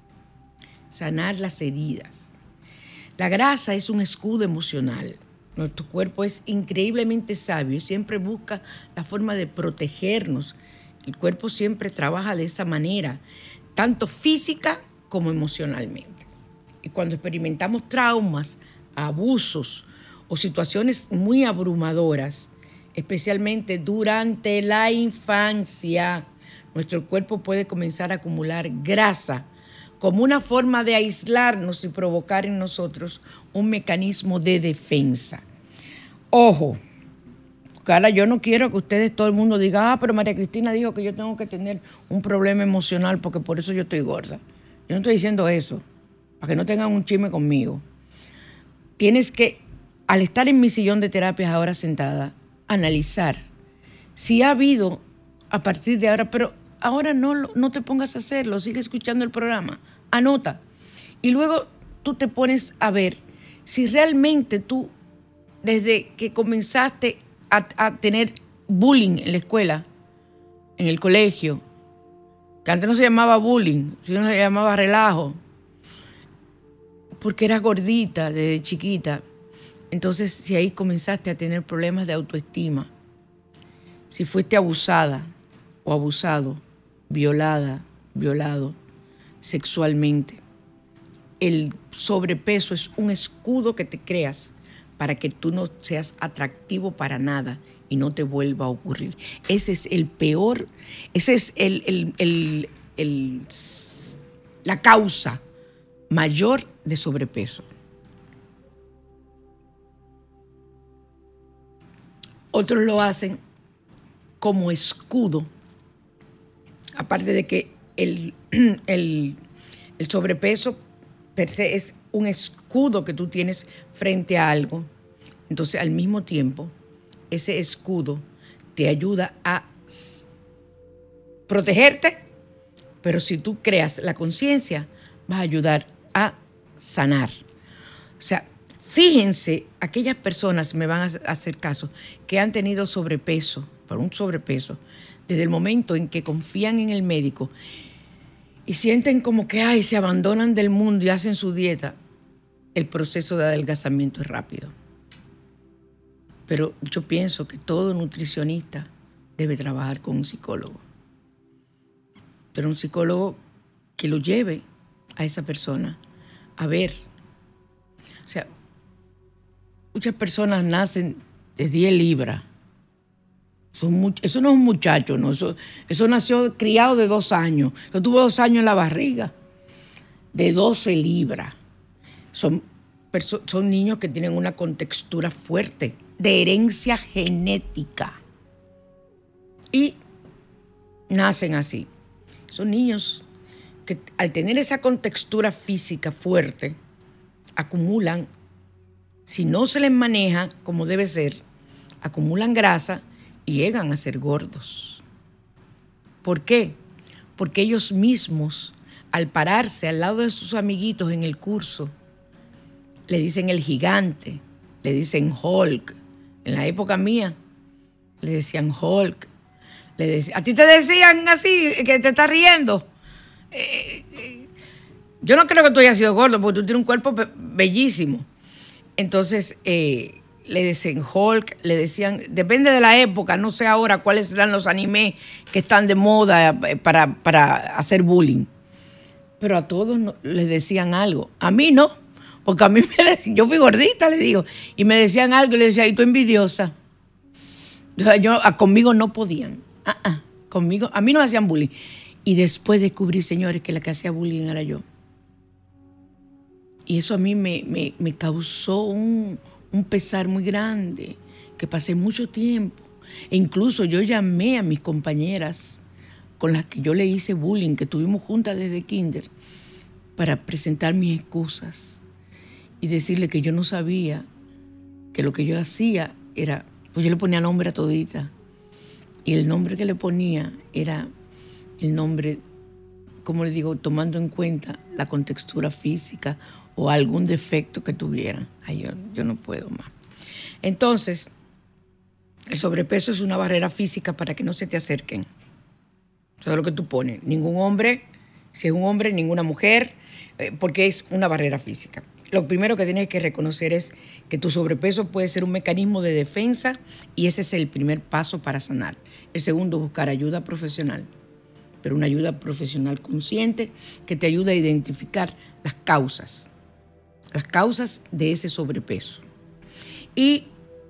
Sanar las heridas. La grasa es un escudo emocional. Nuestro cuerpo es increíblemente sabio y siempre busca la forma de protegernos. El cuerpo siempre trabaja de esa manera, tanto física como emocionalmente. Y cuando experimentamos traumas, abusos o situaciones muy abrumadoras, especialmente durante la infancia, nuestro cuerpo puede comenzar a acumular grasa como una forma de aislarnos y provocar en nosotros un mecanismo de defensa. Ojo, Carla, yo no quiero que ustedes, todo el mundo diga, ah, pero María Cristina dijo que yo tengo que tener un problema emocional porque por eso yo estoy gorda. Yo no estoy diciendo eso, para que no tengan un chisme conmigo. Tienes que, al estar en mi sillón de terapias ahora sentada, analizar si ha habido a partir de ahora, pero ahora no, no te pongas a hacerlo, sigue escuchando el programa, anota. Y luego tú te pones a ver si realmente tú, desde que comenzaste a, a tener bullying en la escuela, en el colegio, que antes no se llamaba bullying, sino se llamaba relajo, porque eras gordita desde chiquita. Entonces, si ahí comenzaste a tener problemas de autoestima, si fuiste abusada o abusado, violada, violado sexualmente, el sobrepeso es un escudo que te creas para que tú no seas atractivo para nada y no te vuelva a ocurrir. Ese es el peor, ese es el, el, el, el, la causa mayor de sobrepeso. Otros lo hacen como escudo, aparte de que el, el, el sobrepeso per se es un escudo que tú tienes frente a algo. Entonces, al mismo tiempo, ese escudo te ayuda a protegerte, pero si tú creas la conciencia, vas a ayudar a sanar. O sea, fíjense, aquellas personas, me van a hacer caso, que han tenido sobrepeso, por un sobrepeso, desde el momento en que confían en el médico y sienten como que ay, se abandonan del mundo y hacen su dieta, el proceso de adelgazamiento es rápido. Pero yo pienso que todo nutricionista debe trabajar con un psicólogo. Pero un psicólogo que lo lleve a esa persona a ver. O sea, muchas personas nacen de diez libras. Son much- eso no es un muchacho, ¿no? Eso, eso nació criado de dos años. Yo tuve dos años en la barriga. De doce libras. Son, perso- son niños que tienen una contextura fuerte, de herencia genética. Y nacen así. Son niños que al tener esa contextura física fuerte, acumulan, si no se les maneja como debe ser, acumulan grasa y llegan a ser gordos. ¿Por qué? Porque ellos mismos, al pararse al lado de sus amiguitos en el curso, le dicen el gigante, le dicen Hulk. En la época mía, le decían Hulk. Le decían, ¿a ti te decían así, que te estás riendo? Eh, eh, yo no creo que tú hayas sido gordo, porque tú tienes un cuerpo be- bellísimo. Entonces, eh, le decían Hulk, le decían, depende de la época, no sé ahora cuáles serán los animes que están de moda para, para hacer bullying. Pero a todos no, les decían algo. A mí no, porque a mí me decían, yo fui gordita, le digo, y me decían algo y le decía, ¿y tú envidiosa? O sea, yo, a, conmigo no podían. Ah, ah, conmigo, a mí no me hacían bullying. Y después descubrí, señores, que la que hacía bullying era yo. Y eso a mí me, me, me causó un, un pesar muy grande, que pasé mucho tiempo. E incluso yo llamé a mis compañeras con las que yo le hice bullying, que estuvimos juntas desde kinder, para presentar mis excusas y decirle que yo no sabía que lo que yo hacía era, pues yo le ponía nombre a todita. Y el nombre que le ponía era el nombre, como le digo, tomando en cuenta la contextura física o algún defecto que tuvieran. Ay, yo, yo no puedo más. Entonces, el sobrepeso es una barrera física para que no se te acerquen. Eso es lo que tú pones. Ningún hombre, si es un hombre, ninguna mujer, eh, porque es una barrera física. Lo primero que tienes que reconocer es que tu sobrepeso puede ser un mecanismo de defensa y ese es el primer paso para sanar. El segundo, buscar ayuda profesional, pero una ayuda profesional consciente que te ayude a identificar las causas, las causas de ese sobrepeso. Y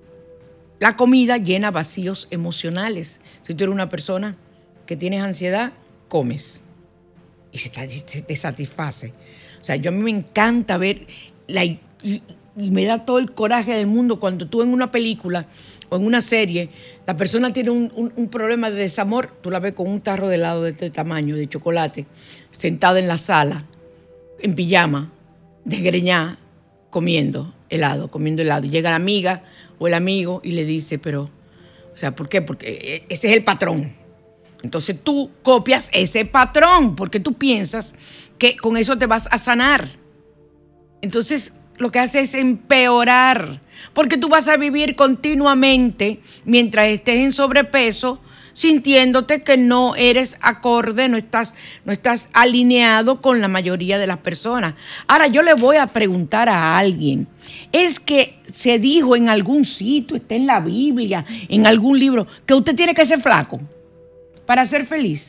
la comida llena vacíos emocionales. Si tú eres una persona que tienes ansiedad, comes y se te, se te satisface. O sea, yo a mí me encanta ver, la, y, y me da todo el coraje del mundo cuando tú en una película o en una serie, la persona tiene un, un, un problema de desamor, tú la ves con un tarro de helado de este tamaño, de chocolate, sentada en la sala, en pijama, desgreñada, comiendo helado, comiendo helado. Y llega la amiga o el amigo y le dice, pero, o sea, ¿por qué? Porque ese es el patrón. Entonces tú copias ese patrón porque tú piensas que con eso te vas a sanar. Entonces lo que hace es empeorar, porque tú vas a vivir continuamente mientras estés en sobrepeso, sintiéndote que no eres acorde, no estás, no estás alineado con la mayoría de las personas. Ahora yo le voy a preguntar a alguien, es que se dijo en algún sitio, está en la Biblia, en algún libro, que usted tiene que ser flaco para ser feliz.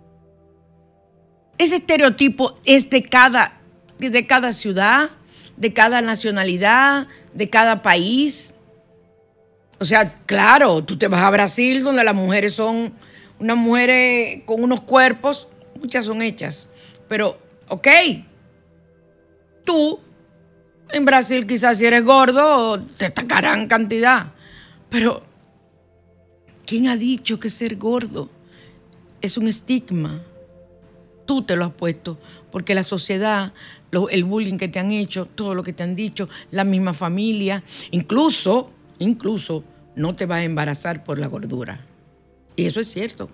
Ese estereotipo es de cada, de cada ciudad, de cada nacionalidad, de cada país. O sea, claro, tú te vas a Brasil, donde las mujeres son unas mujeres con unos cuerpos, muchas son hechas, pero ok, tú en Brasil quizás si eres gordo te tacarán cantidad, pero ¿quién ha dicho que ser gordo es un estigma? Tú te lo has puesto, porque la sociedad, lo, el bullying que te han hecho, todo lo que te han dicho, la misma familia, incluso, incluso no te vas a embarazar por la gordura. Y eso es cierto.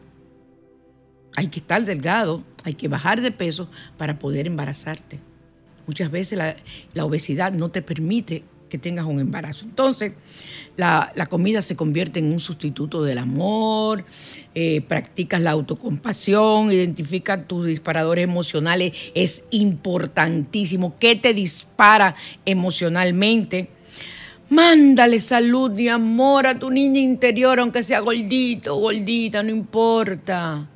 Hay que estar delgado, hay que bajar de peso para poder embarazarte. Muchas veces la, la obesidad no te permite que tengas un embarazo. Entonces, la, la comida se convierte en un sustituto del amor, eh, practicas la autocompasión, identificas tus disparadores emocionales, es importantísimo. ¿Qué te dispara emocionalmente? Mándale salud y amor a tu niña interior, aunque sea gordito o gordita, no importa.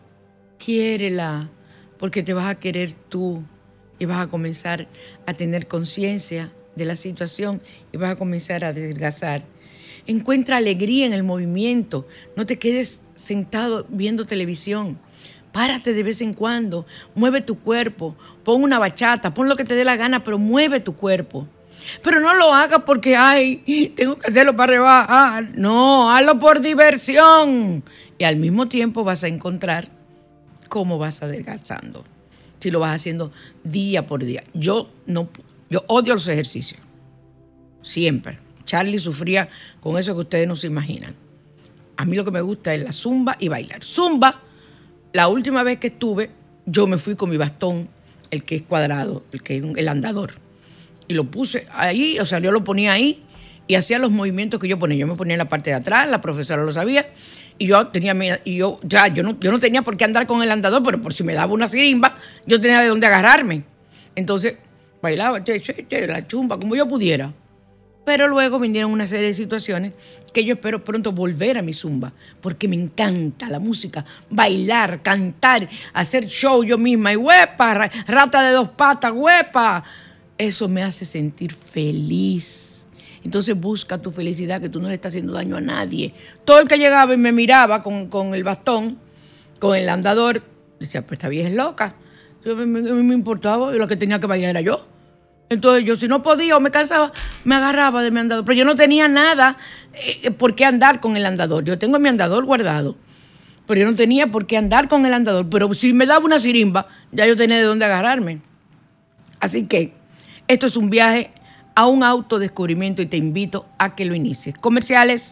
Quiérela, porque te vas a querer tú y vas a comenzar a tener conciencia de la situación y vas a comenzar a adelgazar. Encuentra alegría en el movimiento. No te quedes sentado viendo televisión. Párate de vez en cuando. Mueve tu cuerpo. Pon una bachata. Pon lo que te dé la gana, pero mueve tu cuerpo. Pero no lo hagas porque, ay, tengo que hacerlo para rebajar. No, hazlo por diversión. Y al mismo tiempo vas a encontrar cómo vas adelgazando. Si lo vas haciendo día por día. Yo no Yo odio los ejercicios, siempre. Charlie sufría con eso que ustedes no se imaginan. A mí lo que me gusta es la zumba y bailar. Zumba, la última vez que estuve, yo me fui con mi bastón, el que es cuadrado, el que es el andador. Y lo puse ahí, o sea, yo lo ponía ahí y hacía los movimientos que yo ponía. Yo me ponía en la parte de atrás, la profesora lo sabía, y yo tenía, y yo, ya, yo no, yo no tenía por qué andar con el andador, pero por si me daba una sirimba, yo tenía de dónde agarrarme. Entonces, bailaba, che, che, che, la chumba, como yo pudiera. Pero luego vinieron una serie de situaciones que yo espero pronto volver a mi zumba, porque me encanta la música, bailar, cantar, hacer show yo misma. Y huepa, rata de dos patas, huepa. Eso me hace sentir feliz. Entonces busca tu felicidad, que tú no le estás haciendo daño a nadie. Todo el que llegaba y me miraba con, con el bastón, con el andador, decía, pues esta vieja es loca. A mí me importaba, lo que tenía que bailar era yo. Entonces yo si no podía o me cansaba, me agarraba de mi andador. Pero yo no tenía nada eh, por qué andar con el andador. Yo tengo mi andador guardado, pero yo no tenía por qué andar con el andador. Pero si me daba una sirimba, ya yo tenía de dónde agarrarme. Así que esto es un viaje a un autodescubrimiento y te invito a que lo inicies. Comerciales.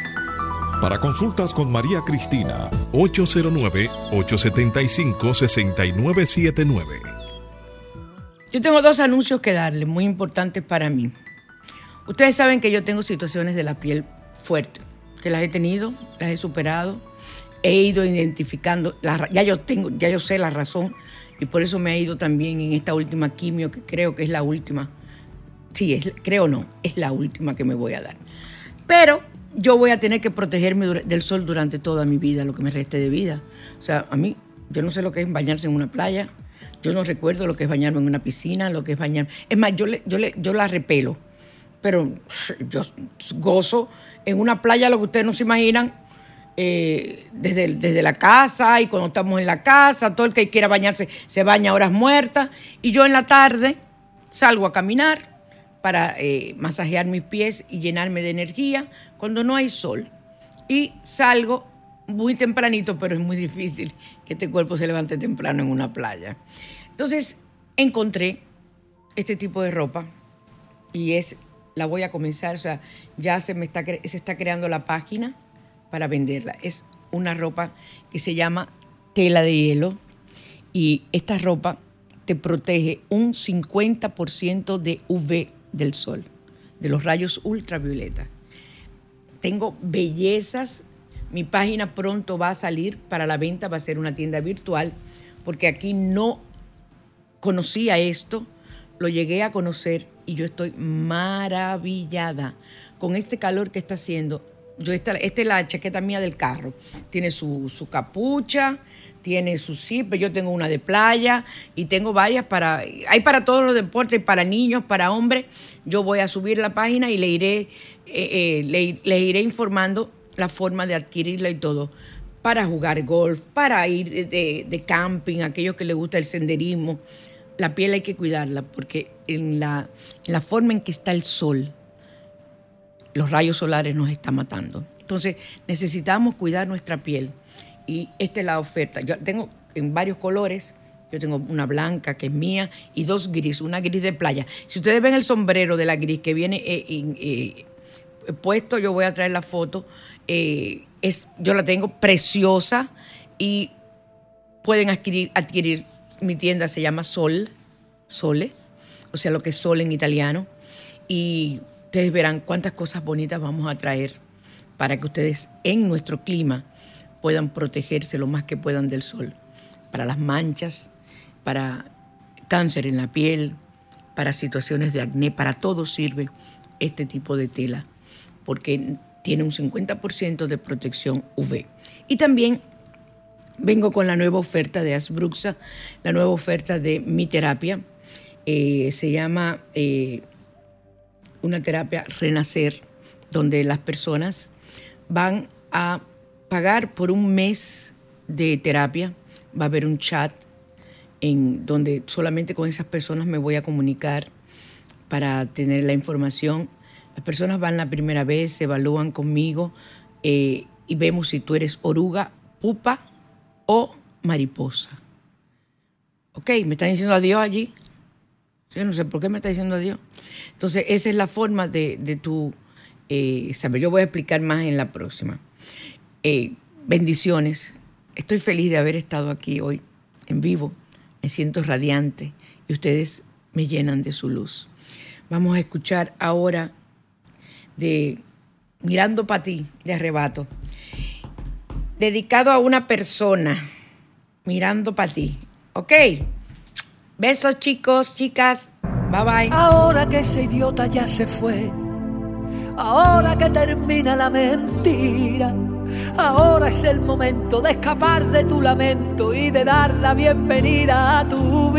Para consultas con María Cristina, ocho cero nueve, ocho siete cinco, seis nueve siete nueve. Yo tengo dos anuncios que darles, muy importantes para mí. Ustedes saben que yo tengo situaciones de la piel fuertes, que las he tenido, las he superado, he ido identificando, la, ya yo tengo, ya yo sé la razón, y por eso me he ido también en esta última quimio, que creo que es la última. Sí, es, creo no, es la última que me voy a dar. Pero yo voy a tener que protegerme del sol durante toda mi vida, lo que me reste de vida. O sea, a mí, yo no sé lo que es bañarse en una playa, yo no recuerdo lo que es bañarme en una piscina, lo que es bañarme. Es más, yo, le, yo, le, yo la repelo, pero yo gozo en una playa, lo que ustedes no se imaginan, eh, desde, desde la casa y cuando estamos en la casa, todo el que quiera bañarse se baña a horas muertas. Y yo en la tarde salgo a caminar para eh, masajear mis pies y llenarme de energía cuando no hay sol. Y salgo muy tempranito, pero es muy difícil que este cuerpo se levante temprano en una playa. Entonces encontré este tipo de ropa y es, la voy a comenzar, o sea, ya se me está, se está creando la página para venderla. Es una ropa que se llama tela de hielo y esta ropa te protege un cincuenta por ciento de U V del sol, de los rayos ultravioleta. Tengo bellezas. Mi página pronto va a salir para la venta, va a ser una tienda virtual, porque aquí no conocía esto, lo llegué a conocer y yo estoy maravillada con este calor que está haciendo. Yo esta, esta es la chaqueta mía del carro, tiene su, su capucha, tiene su zipper, yo tengo una de playa y tengo varias para, hay para todos los deportes, para niños, para hombres. Yo voy a subir la página y le iré, eh, eh, le, le iré informando la forma de adquirirla y todo, para jugar golf, para ir de, de, de camping, aquellos que les gusta el senderismo, la piel hay que cuidarla porque en la, en la forma en que está el sol, los rayos solares nos están matando. Entonces necesitamos cuidar nuestra piel y esta es la oferta. Yo tengo en varios colores, yo tengo una blanca que es mía y dos gris, una gris de playa. Si ustedes ven el sombrero de la gris que viene eh, eh, eh, puesto, yo voy a traer la foto, eh, es, yo la tengo preciosa y pueden adquirir, adquirir, mi tienda se llama Sol, Sole, o sea lo que es sol en italiano, y ustedes verán cuántas cosas bonitas vamos a traer para que ustedes en nuestro clima puedan protegerse lo más que puedan del sol, para las manchas, para cáncer en la piel, para situaciones de acné, para todo sirve este tipo de tela, porque tiene un cincuenta por ciento de protección U V. Y también vengo con la nueva oferta de Asbruxa, la nueva oferta de mi terapia, eh, se llama eh, una terapia Renacer, donde las personas van a pagar por un mes de terapia. Va a haber un chat en donde solamente con esas personas me voy a comunicar para tener la información. Las personas van la primera vez, se evalúan conmigo eh, y vemos si tú eres oruga, pupa o mariposa. Ok, me están diciendo adiós allí. Yo no sé por qué me está diciendo adiós. Entonces, esa es la forma de, de tu eh, saber. Yo voy a explicar más en la próxima. Eh, bendiciones. Estoy feliz de haber estado aquí hoy en vivo. Me siento radiante y ustedes me llenan de su luz. Vamos a escuchar ahora de Mirando para ti, de Arrebato. Dedicado a una persona, Mirando para ti. ¿Ok? Besos, chicos, chicas. Bye, bye. Ahora que ese idiota ya se fue, ahora que termina la mentira, ahora es el momento de escapar de tu lamento y de dar la bienvenida a tu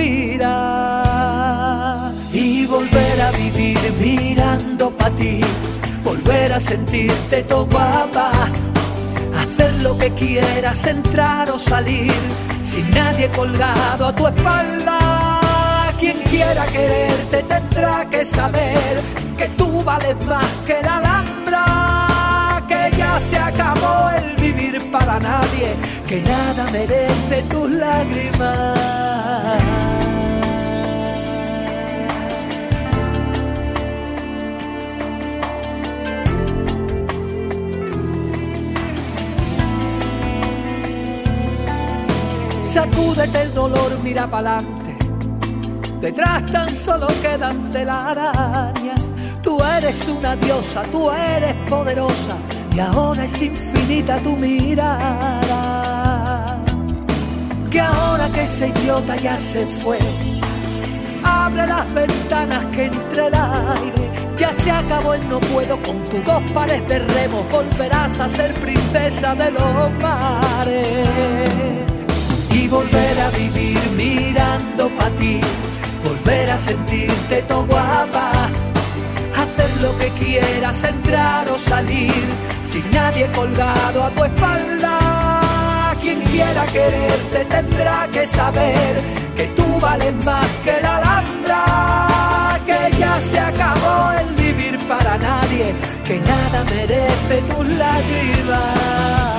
vida. Y volver a vivir mirando pa' ti, volver a sentirte todo guapa, hacer lo que quieras, entrar o salir, sin nadie colgado a tu espalda. Quien quiera quererte tendrá que saber que tú vales más que la Alhambra, que ya se acabó el vivir para nadie, que nada merece tus lágrimas. Sacúdete el dolor, mira pa'lante, detrás tan solo quedan telarañas. Tú eres una diosa, tú eres poderosa y ahora es infinita tu mirada. Que ahora que ese idiota ya se fue, abre las ventanas que entre el aire. Ya se acabó el no puedo, con tus dos pares de remos volverás a ser princesa de los mares. Y volver a vivir mirando pa' ti, volver a sentirte todo guapa, hacer lo que quieras, entrar o salir, sin nadie colgado a tu espalda. Quien quiera quererte tendrá que saber que tú vales más que la Alhambra, que ya se acabó el vivir para nadie, que nada merece tus lágrimas.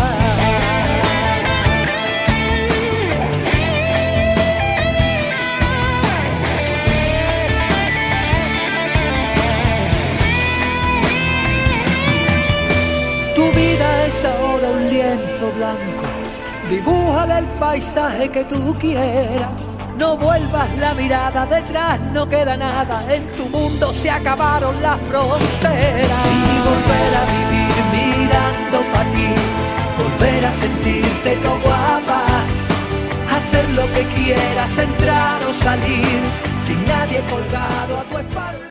Tu vida es ahora un lienzo blanco, dibújale el paisaje que tú quieras. No vuelvas la mirada, detrás no queda nada, en tu mundo se acabaron las fronteras. Y volver a vivir mirando pa' ti, volver a sentirte todo guapa, hacer lo que quieras, entrar o salir, sin nadie colgado a tu espalda.